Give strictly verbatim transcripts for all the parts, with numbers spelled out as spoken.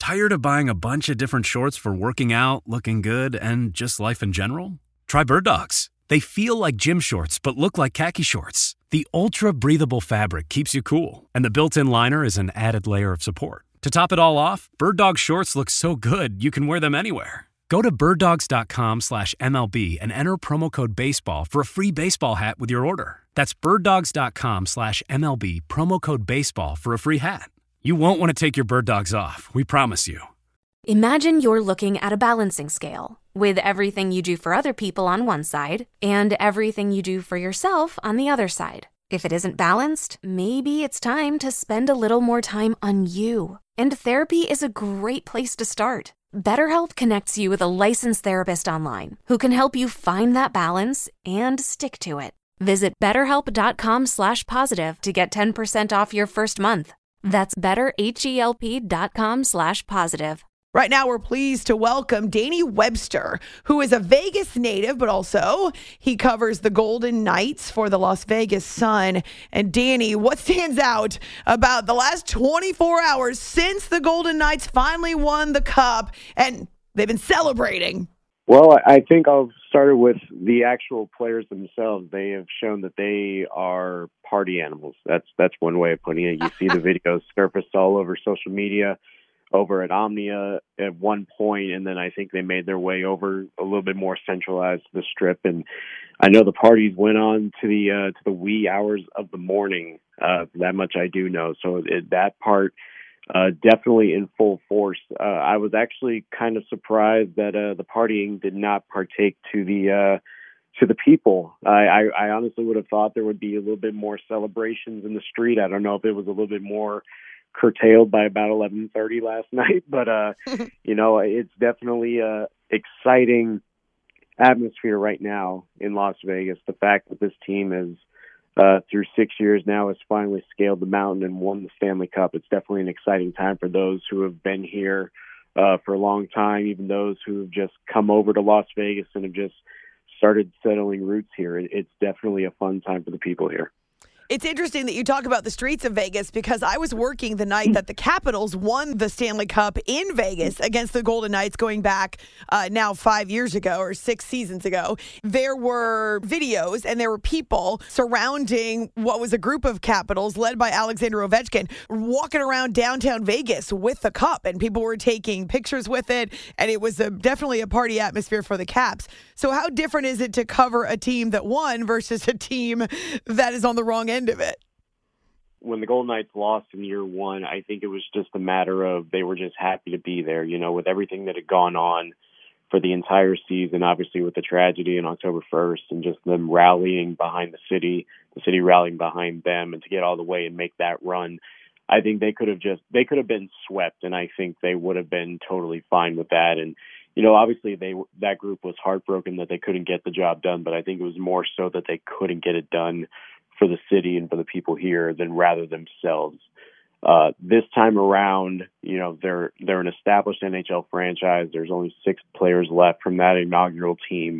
Tired of buying a bunch of different shorts for working out, looking good, and just life in general? Try Bird Dogs. They feel like gym shorts, but look like khaki shorts. The ultra-breathable fabric keeps you cool, and the built-in liner is an added layer of support. To top it all off, Bird Dog shorts look so good you can wear them anywhere. Go to birddogs.com slash MLB and enter promo code BASEBALL for a free baseball hat with your order. That's birddogs.com slash MLB, promo code BASEBALL for a free hat. You won't want to take your Bird Dogs off, we promise you. Imagine you're looking at a balancing scale with everything you do for other people on one side and everything you do for yourself on the other side. If it isn't balanced, maybe it's time to spend a little more time on you. And therapy is a great place to start. BetterHelp connects you with a licensed therapist online who can help you find that balance and stick to it. Visit betterhelp.com slash positive to get ten percent off your first month. That's betterhelp.com slash positive. Right now, we're pleased to welcome Danny Webster, who is a Vegas native, but also he covers the Golden Knights for the Las Vegas Sun. And Danny, what stands out about the last twenty-four hours since the Golden Knights finally won the Cup and they've been celebrating? Well, I think I'll start with the actual players themselves. They have shown that they are party animals. That's that's one way of putting it. You see the videos surfaced all over social media, over at Omnia at one point, and then I think they made their way over a little bit more centralized to the Strip. And I know the parties went on to the uh, to the wee hours of the morning. Uh, that much I do know. So it, that part. Uh, definitely in full force. Uh, I was actually kind of surprised that uh, the partying did not partake to the uh, to the people. I, I, I honestly would have thought there would be a little bit more celebrations in the street. I don't know if it was a little bit more curtailed by about eleven thirty last night, but uh, you know, it's definitely a exciting atmosphere right now in Las Vegas. The fact that this team is Uh, through six years now, has finally scaled the mountain and won the Stanley Cup. It's definitely an exciting time for those who have been here uh, for a long time, even those who have just come over to Las Vegas and have just started settling roots here. It, it's definitely a fun time for the people here. It's interesting that you talk about the streets of Vegas because I was working the night that the Capitals won the Stanley Cup in Vegas against the Golden Knights going back uh, now five years ago or six seasons ago. There were videos and there were people surrounding what was a group of Capitals led by Alexander Ovechkin walking around downtown Vegas with the cup, and people were taking pictures with it, and it was a, definitely a party atmosphere for the Caps. So how different is it to cover a team that won versus a team that is on the wrong end of it? When the Golden Knights lost in year one, I think it was just a matter of they were just happy to be there, you know, with everything that had gone on for the entire season, obviously with the tragedy on October first and just them rallying behind the city, the city rallying behind them, and to get all the way and make that run. I think they could have just, they could have been swept, and I think they would have been totally fine with that. And, you know, obviously they that group was heartbroken that they couldn't get the job done, but I think it was more so that they couldn't get it done for the city and for the people here than rather themselves. Uh, this time around, you know, they're they're an established N H L franchise. There's only six players left from that inaugural team.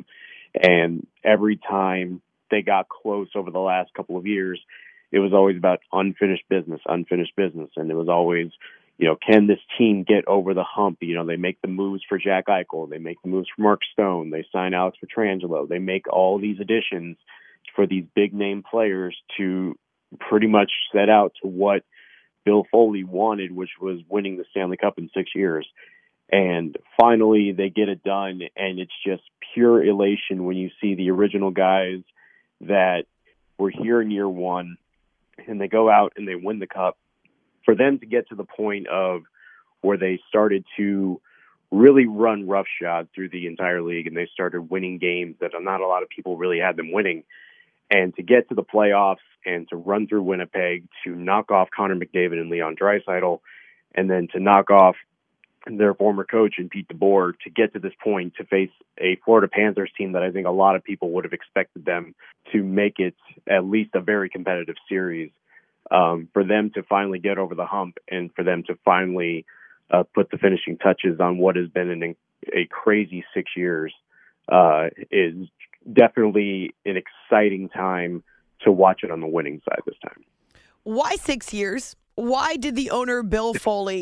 And every time they got close over the last couple of years, it was always about unfinished business, unfinished business. And it was always, you know, can this team get over the hump? You know, they make the moves for Jack Eichel. They make the moves for Mark Stone. They sign Alex Pietrangelo. They make all these additions for these big name players to pretty much set out to what Bill Foley wanted, which was winning the Stanley Cup in six years. And finally they get it done. And it's just pure elation when you see the original guys that were here in year one and they go out and they win the cup. For them to get to the point of where they started to really run roughshod through the entire league and they started winning games that not a lot of people really had them winning. And to get to the playoffs and to run through Winnipeg, to knock off Connor McDavid and Leon Draisaitl, and then to knock off their former coach and Pete DeBoer, to get to this point, to face a Florida Panthers team that I think a lot of people would have expected them to make it at least a very competitive series. Um, for them to finally get over the hump and for them to finally uh, put the finishing touches on what has been an, a crazy six years uh, is definitely an exciting time to watch it on the winning side this time. Why six years? Why did the owner, Bill Foley,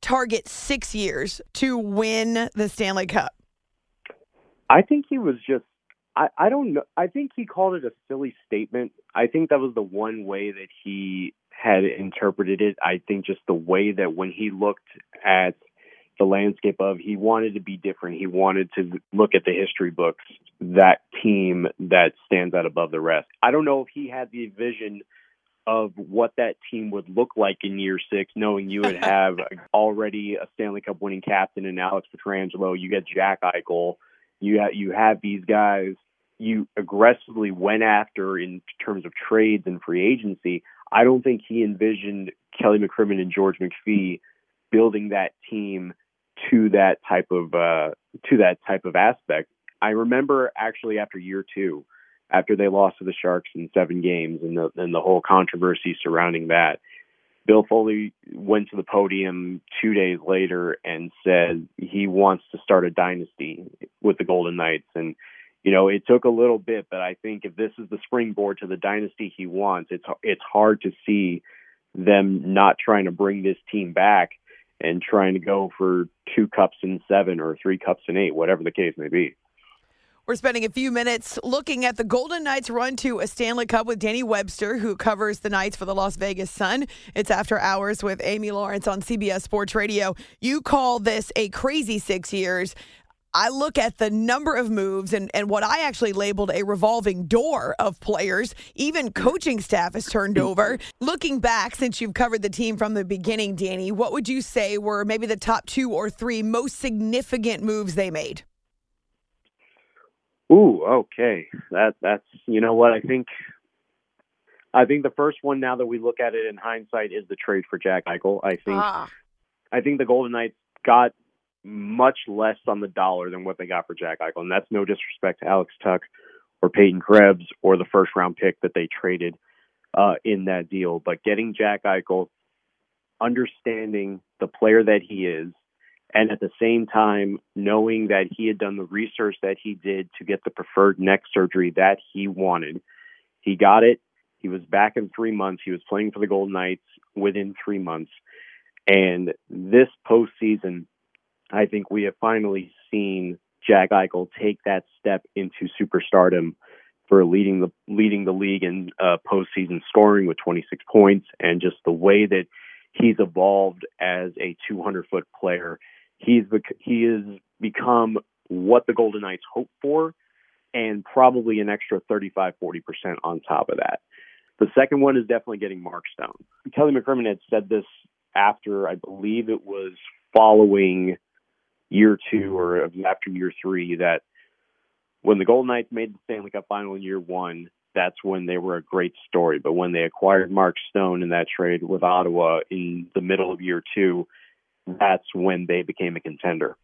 target six years to win the Stanley Cup? I think he was just, I, I don't know. I think he called it a silly statement. I think that was the one way that he had interpreted it. I think just the way that when he looked at the landscape of, he wanted to be different. He wanted to look at the history books, that team that stands out above the rest. I don't know if he had the vision of what that team would look like in year six, knowing you would have already a Stanley Cup winning captain in Alex Pietrangelo. You get Jack Eichel. You have, you have these guys you aggressively went after in terms of trades and free agency. I don't think he envisioned Kelly McCrimmon and George McPhee building that team to that type of uh, to that type of aspect. I remember actually after year two, after they lost to the Sharks in seven games and the, and the whole controversy surrounding that, Bill Foley went to the podium two days later and said he wants to start a dynasty with the Golden Knights. And, you know, it took a little bit, but I think if this is the springboard to the dynasty he wants, it's it's hard to see them not trying to bring this team back and trying to go for two cups in seven or three cups in eight, whatever the case may be. We're spending a few minutes looking at the Golden Knights' run to a Stanley Cup with Danny Webster, who covers the Knights for the Las Vegas Sun. It's After Hours with Amy Lawrence on C B S Sports Radio. You call this a crazy six years. I look at the number of moves and, and what I actually labeled a revolving door of players. Even coaching staff has turned over. Looking back, since you've covered the team from the beginning, Danny, what would you say were maybe the top two or three most significant moves they made? Ooh, okay. That that's you know what I think. I think the first one, now that we look at it in hindsight, is the trade for Jack Eichel. I think Ah. I think the Golden Knights got much less on the dollar than what they got for Jack Eichel, and that's no disrespect to Alex Tuck or Peyton Krebs or the first round pick that they traded uh, in that deal. But getting Jack Eichel, understanding the player that he is, and at the same time, knowing that he had done the research that he did to get the preferred neck surgery that he wanted. He got it. He was back in three months. He was playing for the Golden Knights within three months. And this postseason, I think we have finally seen Jack Eichel take that step into superstardom for leading the leading the league in uh, postseason scoring with twenty-six points, and just the way that he's evolved as a two hundred foot player. He's he has become what the Golden Knights hope for, and probably an extra thirty-five, forty percent on top of that. The second one is definitely getting Mark Stone. Kelly McCrimmon had said this after, I believe it was following year two or after year three, that when the Golden Knights made the Stanley Cup final in year one, that's when they were a great story. But when they acquired Mark Stone in that trade with Ottawa in the middle of year two, that's when they became a contender.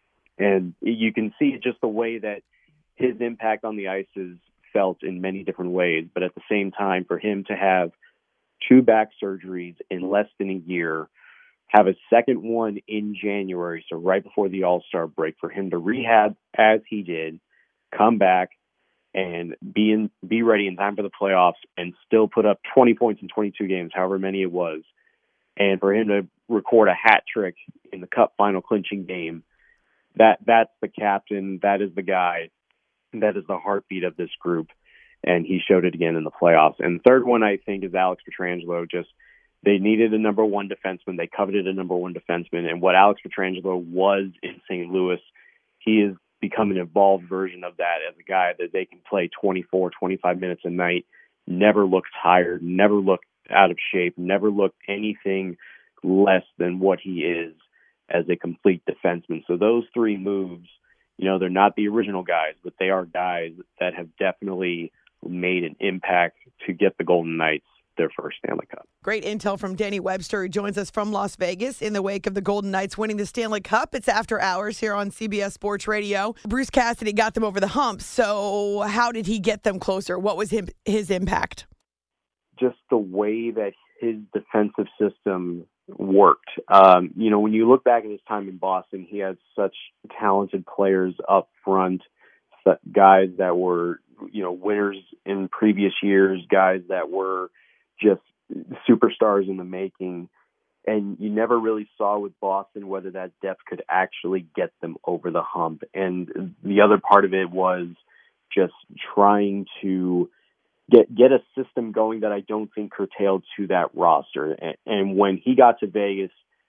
And you can see just the way that his impact on the ice is felt in many different ways. But at the same time, for him to have two back surgeries in less than a year, have a second one in January, so right before the All-Star break, for him to rehab as he did, come back and be in, be ready in time for the playoffs and still put up twenty points in twenty-two games, however many it was, and for him to record a hat trick in the Cup final clinching game, that that's the captain, that is the guy, that is the heartbeat of this group, and he showed it again in the playoffs. And the third one, I think, is Alex Pietrangelo. Just they needed a number one defenseman. They coveted a number one defenseman. And what Alex Pietrangelo was in Saint Louis, he has become an evolved version of that as a guy that they can play twenty-four, twenty-five minutes a night, never look tired, never look out of shape, never look anything less than what he is as a complete defenseman. So those three moves, you know, they're not the original guys, but they are guys that have definitely made an impact to get the Golden Knights their first Stanley Cup. Great intel from Danny Webster, who joins us from Las Vegas in the wake of the Golden Knights winning the Stanley Cup. It's After Hours here on C B S Sports Radio. Bruce Cassidy got them over the hump. So how did he get them closer? What was his, his impact? Just the way that his defensive system worked. Um, you know, when you look back at his time in Boston, he had such talented players up front, guys that were, you know, winners in previous years, guys that were just superstars in the making. And you never really saw with Boston whether that depth could actually get them over the hump. And the other part of it was just trying to get get a system going that I don't think curtailed to that roster. And, and when he got to Vegas,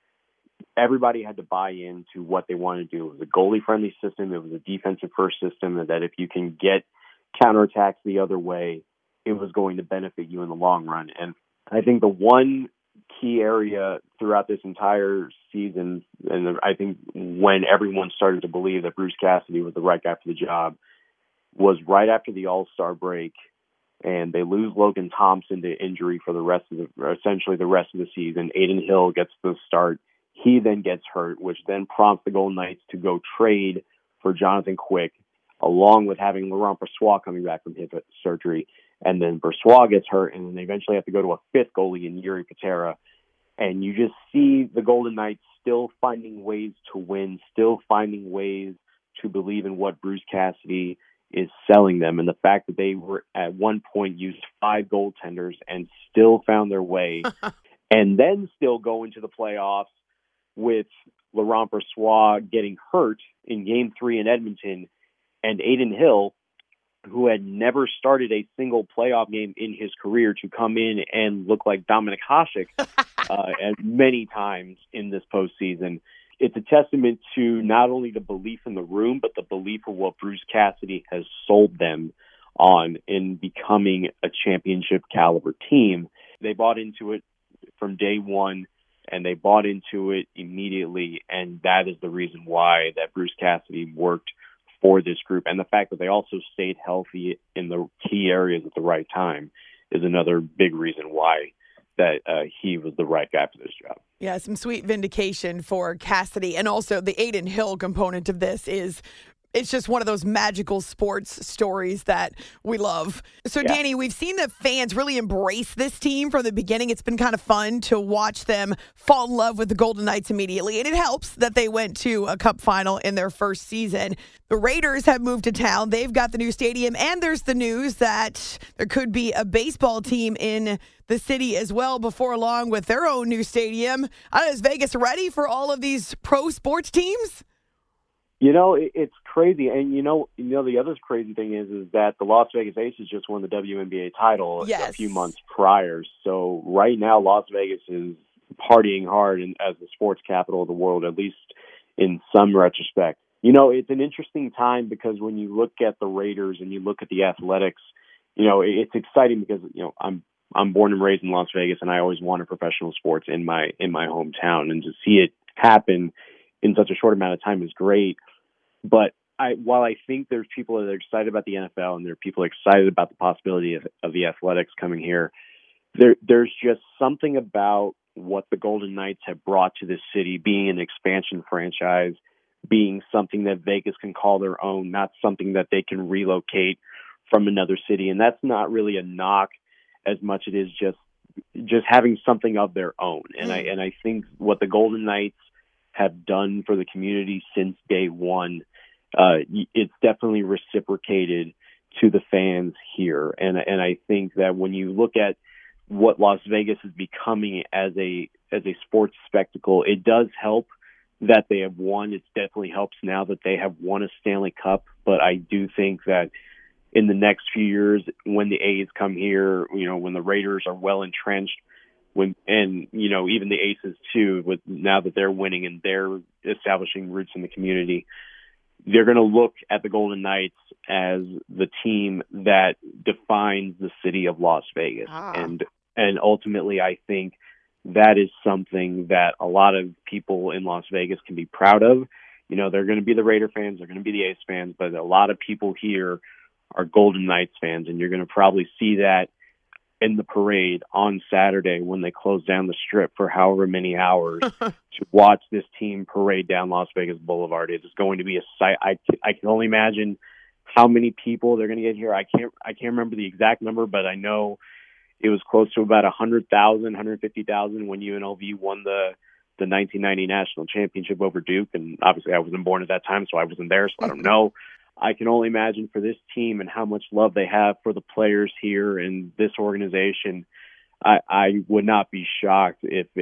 everybody had to buy into what they wanted to do. It was a goalie-friendly system. It was a defensive-first system, and that if you can get counterattacks the other way, it was going to benefit you in the long run. And I think the one key area throughout this entire season, and I think when everyone started to believe that Bruce Cassidy was the right guy for the job, was right after the All-Star break, and they lose Logan Thompson to injury for the rest of the, essentially the rest of the season. Adin Hill gets the start. He then gets hurt, which then prompts the Golden Knights to go trade for Jonathan Quick, along with having Laurent Brossoit coming back from hip surgery. And then Brossoit gets hurt, and then they eventually have to go to a fifth goalie in Yuri Patera. And you just see the Golden Knights still finding ways to win, still finding ways to believe in what Bruce Cassidy is selling them. And the fact that they were at one point used five goaltenders and still found their way, and then still go into the playoffs with Laurent Brossoit getting hurt in game three in Edmonton, and Adin Hill, who had never started a single playoff game in his career, to come in and look like Dominik Hasek uh, and many times in this postseason. It's a testament to not only the belief in the room, but the belief of what Bruce Cassidy has sold them on in becoming a championship caliber team. They bought into it from day one, and they bought into it immediately, and that is the reason why that Bruce Cassidy worked for this group. And the fact that they also stayed healthy in the key areas at the right time is another big reason why that uh, he was the right guy for this job. Yeah, some sweet vindication for Cassidy. And also the Adin Hill component of this is it's just one of those magical sports stories that we love. So, yeah. Danny, we've seen the fans really embrace this team from the beginning. It's been kind of fun to watch them fall in love with the Golden Knights immediately. And it helps that they went to a cup final in their first season. The Raiders have moved to town. They've got the new stadium. And there's the news that there could be a baseball team in the city as well before long with their own new stadium. I don't know, is Vegas ready for all of these pro sports teams? You know, it's crazy. And, you know, you know the other crazy thing is is that the Las Vegas Aces just won the W N B A title yes. a few months prior. So right now, Las Vegas is partying hard in, as the sports capital of the world, at least in some retrospect. You know, it's an interesting time because when you look at the Raiders and you look at the Athletics, you know, it's exciting because, you know, I'm I'm born and raised in Las Vegas, and I always wanted professional sports in my in my hometown. And to see it happen in such a short amount of time is great. But I, while I think there's people that are excited about the N F L and there are people excited about the possibility of, of the Athletics coming here, there, there's just something about what the Golden Knights have brought to this city, being an expansion franchise, being something that Vegas can call their own, not something that they can relocate from another city. And that's not really a knock as much as it is just just having something of their own. And I and I think what the Golden Knights have done for the community since day one, uh, it's definitely reciprocated to the fans here. And and I think that when you look at what Las Vegas is becoming as a as a sports spectacle, it does help that they have won. It definitely helps now that they have won a Stanley Cup. But I do think that in the next few years, when the A's come here, you know, when the Raiders are well entrenched, when and you know even the Aces too, with now that they're winning and they're establishing roots in the community, they're going to look at the Golden Knights as the team that defines the city of Las Vegas, ah. and and ultimately, I think that is something that a lot of people in Las Vegas can be proud of. You know, they're going to be the Raider fans, they're going to be the A's fans, but a lot of people here are Golden Knights fans, and you're going to probably see that in the parade on Saturday when they close down the strip for however many hours to watch this team parade down Las Vegas Boulevard. It's going to be a sight. I, I can only imagine how many people they're going to get here. I can't I can't remember the exact number, but I know it was close to about one hundred thousand, one hundred fifty thousand when U N L V won the, the nineteen ninety national championship over Duke. And obviously I wasn't born at that time, so I wasn't there, so I don't know. I can only imagine for this team and how much love they have for the players here and this organization. I, I would not be shocked if it's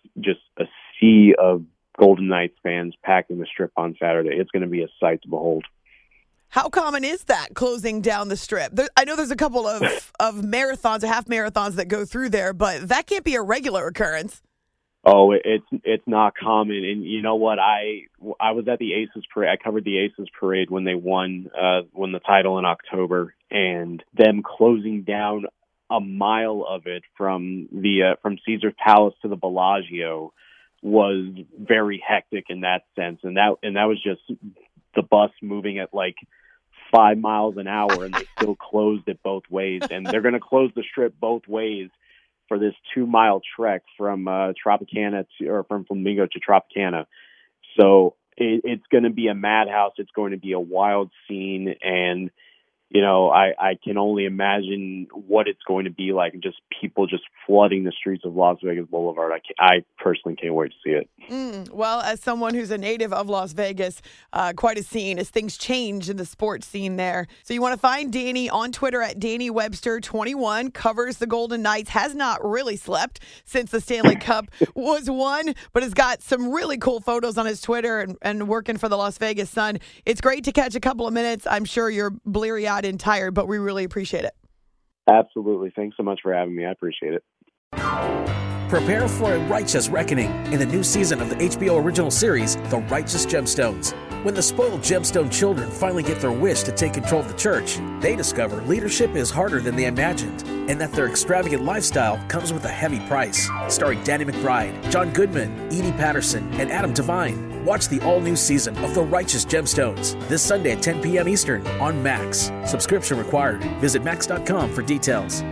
just a sea of Golden Knights fans packing the Strip on Saturday. It's going to be a sight to behold. How common is that, closing down the Strip? There, I know there's a couple of, of marathons, half marathons that go through there, but that can't be a regular occurrence. Oh, it's it's not common, and you know what? I I was at the Aces parade. I covered the Aces parade when they won uh, won the title in October, and them closing down a mile of it from the uh, from Caesar's Palace to the Bellagio was very hectic in that sense, and that and that was just the bus moving at like five miles an hour, and they still closed it both ways, and they're going to close the Strip both ways for this two-mile trek from uh, Tropicana to, or from Flamingo to Tropicana. So it, it's going to be a madhouse. It's going to be a wild scene, and you know, I, I can only imagine what it's going to be like. Just people just flooding the streets of Las Vegas Boulevard. I, can, I personally can't wait to see it. Mm, well, as someone who's a native of Las Vegas, uh, quite a scene as things change in the sports scene there. So you want to find Danny on Twitter at Danny Webster twenty-one, covers the Golden Knights, has not really slept since the Stanley Cup was won, but has got some really cool photos on his Twitter and, and working for the Las Vegas Sun. It's great to catch a couple of minutes. I'm sure you're bleary-eyed and tired, but we really appreciate it. Absolutely. Thanks so much for having me. I appreciate it. Prepare for a righteous reckoning in the new season of the H B O original series, The Righteous Gemstones. When the spoiled gemstone children finally get their wish to take control of the church, they discover leadership is harder than they imagined, and that their extravagant lifestyle comes with a heavy price. Starring Danny McBride, John Goodman, Edie Patterson, and Adam Devine. Watch the all-new season of The Righteous Gemstones this Sunday at ten p.m. Eastern on Max. Subscription required. Visit max dot com for details.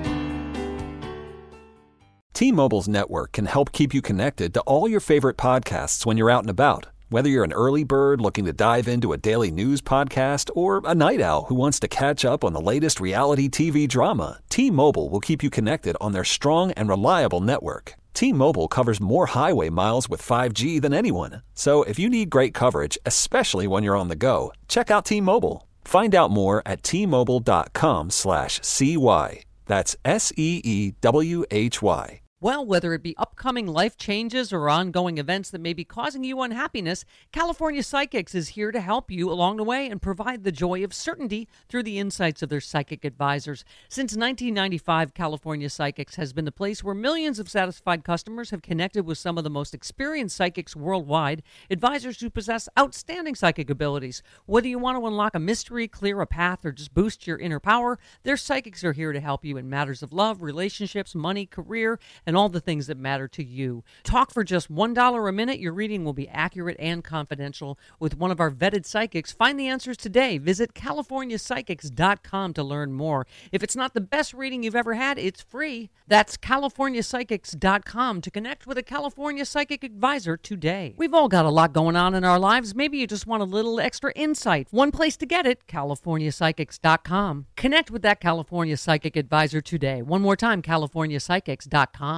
T-Mobile's network can help keep you connected to all your favorite podcasts when you're out and about. Whether you're an early bird looking to dive into a daily news podcast or a night owl who wants to catch up on the latest reality T V drama, T-Mobile will keep you connected on their strong and reliable network. T-Mobile covers more highway miles with five G than anyone. So if you need great coverage, especially when you're on the go, check out T-Mobile. Find out more at T-Mobile.com slash CY. That's S E E W H Y. Well, whether it be upcoming life changes or ongoing events that may be causing you unhappiness, California Psychics is here to help you along the way and provide the joy of certainty through the insights of their psychic advisors. Since nineteen ninety-five, California Psychics has been the place where millions of satisfied customers have connected with some of the most experienced psychics worldwide, advisors who possess outstanding psychic abilities. Whether you want to unlock a mystery, clear a path, or just boost your inner power, their psychics are here to help you in matters of love, relationships, money, career, and all the things that matter to you. Talk for just one dollar a minute. Your reading will be accurate and confidential with one of our vetted psychics. Find the answers today. Visit California Psychics dot com to learn more. If it's not the best reading you've ever had, it's free. That's California Psychics dot com to connect with a California Psychic advisor today. We've all got a lot going on in our lives. Maybe you just want a little extra insight. One place to get it, California Psychics dot com. Connect with that California Psychic advisor today. One more time, California Psychics dot com.